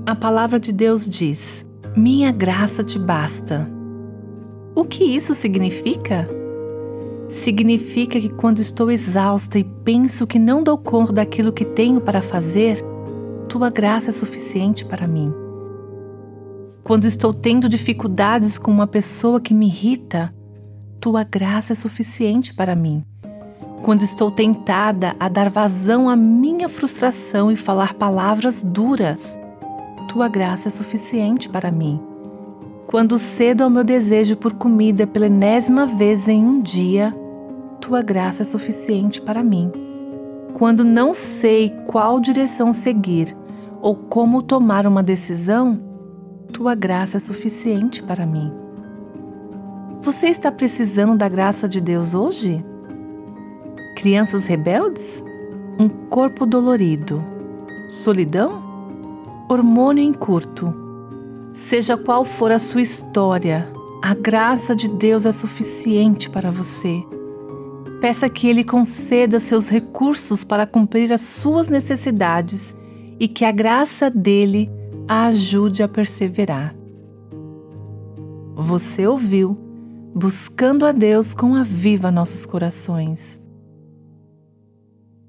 A palavra de Deus diz: minha graça te basta. O que isso significa? Significa que quando estou exausta e penso que não dou conta daquilo que tenho para fazer, tua graça é suficiente para mim. Quando estou tendo dificuldades com uma pessoa que me irrita, tua graça é suficiente para mim. Quando estou tentada a dar vazão à minha frustração e falar palavras duras, tua graça é suficiente para mim. Quando cedo ao meu desejo por comida pela 10ª vez em um dia, tua graça é suficiente para mim. Quando não sei qual direção seguir ou como tomar uma decisão, tua graça é suficiente para mim. Você está precisando da graça de Deus hoje? Crianças rebeldes? Um corpo dolorido? Solidão? Hormônio em curto? Seja qual for a sua história, a graça de Deus é suficiente para você. Peça que Ele conceda seus recursos para cumprir as suas necessidades e que a graça dele a ajude a perseverar. Você ouviu Buscando a Deus com Aviva Nossos Corações.